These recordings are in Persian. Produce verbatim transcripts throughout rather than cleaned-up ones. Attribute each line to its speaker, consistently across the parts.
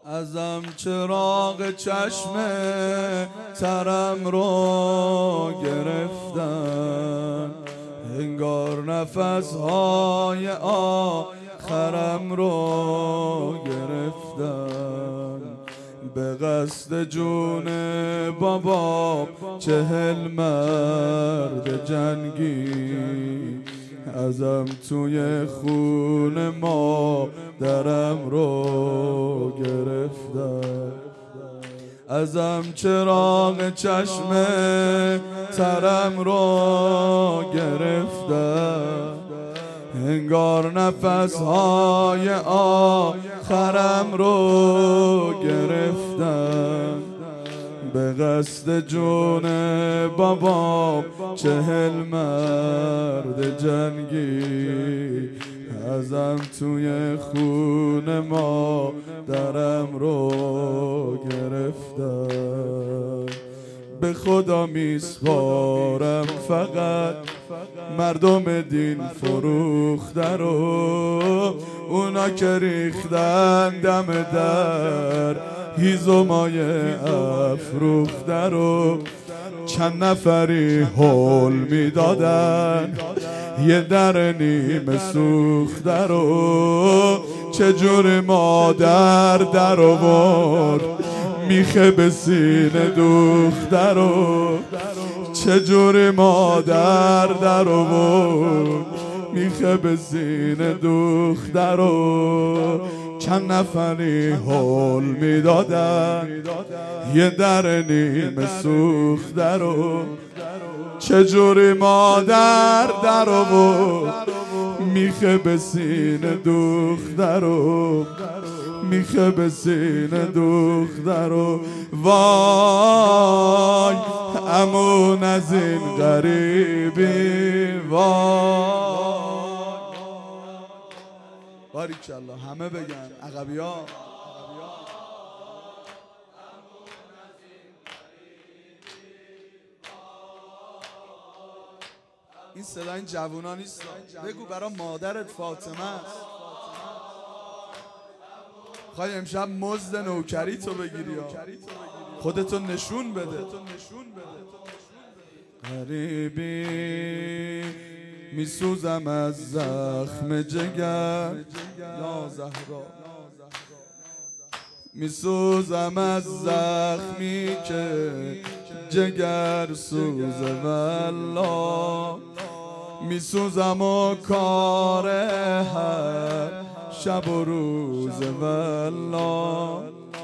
Speaker 1: ازم چراغ چشم ترم رو گرفتن، انگار نفسهای آخرم رو گرفتن. به قصد جون بابا چهل مرد جنگی، ازم توی خون مادرم رو گرفتن. ازم چراغ چشم ترم رو گرفتن، انگار نفسهای آخرم رو گرفتن. به قصد جون بابا چهل مرد جنگی، ازم توی خون مادرم رو گرفتن. به خدا میسپارم فقط مردم دین فروخته رو، اونا که ریختن دم در هیزمای افروخته رو. چند نفری حول میدادن یه در نیمه سوخته رو. چجور مادر در آورد میخه به سینه دوخته رو. چجور مادر در آورد میخه به سینه دوخته رو. چند نفری حول میدادن یه در نیمه سوخته رو. چجوری مادر در آورد میخه به سینه دوخته رو. میخه به سینه دوخته رو. وای امون از این غریبی، وای. باریکالله همه بگن عقبی ها. این صدا این جوونا نیست، بگو برا مادرت فاطمه است. خواهی امشب مزد نوکری تو بگیری ها، خودتو نشون بده. غریبی میسوزم از زخم جگر یا زهرا، میسوزم از زخمی که جگر سوزه والله. میسوزم و کار هر شب و روز والله.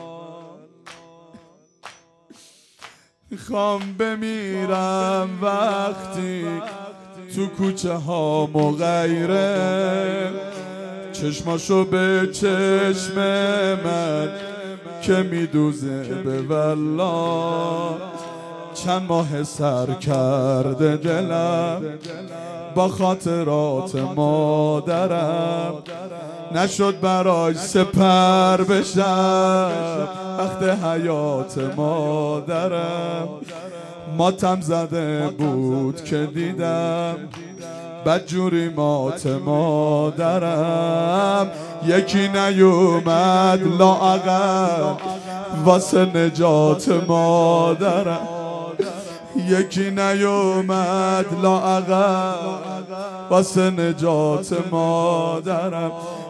Speaker 1: میخوام بمیرم وقتی تو کوچه ها مغیره، چشماشو به چشم من که میدوزه به والله. چند ماه سر کرده دلم با خاطرات مادرم، نشد براش سپر بشم وقت حیات مادرم. ماتم زده بود که دیدم بدجوری مات مادرم. یکی نیومد لااقل واسه نجات مادرم. یکی نیومد لااقل واسه نجات مادرم.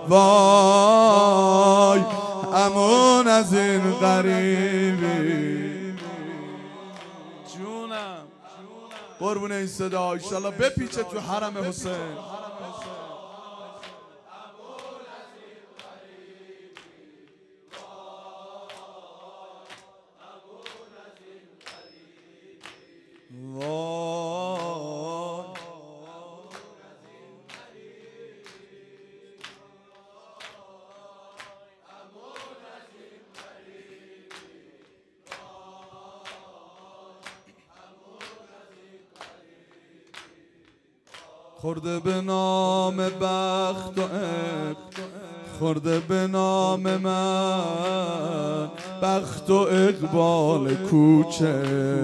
Speaker 1: وای امون از این غریبی. جونم قربون این صدا ایشالله بپیچه تو حرم حسین. خورده به نام بخت و عقل، خورده به نام من بخت و اقبال کوچه.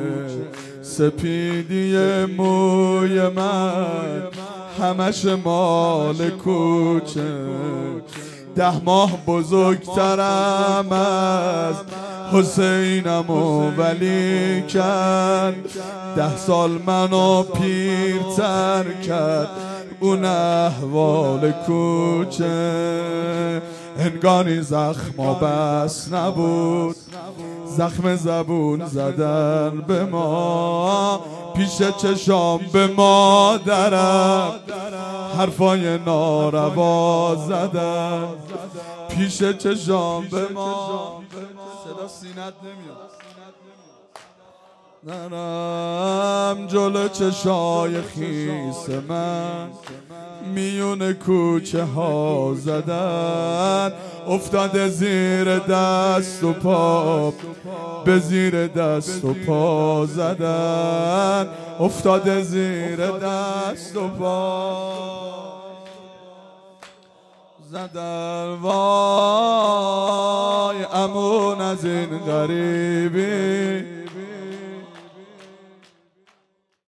Speaker 1: سپیدی موی من همش مال کوچه. ده ماه بزرگترم از حسینم و ولی کرد، ده سال منو پیرتر کرد اون احوال کوچه. هنگانی زخما بس نبود، زخم زبون زدن به ما، پیش چشام به مادرم حرفای ناروا زدن، پیش چشام به ما. صدا سینت نمیاد. نرم جلو چشای خیس من میون کوچه ها زدن، افتاده زیر دست و پا، به زیر دست و پا زدن، افتاده زیر دست و پا زدن. وای امون از این غریبی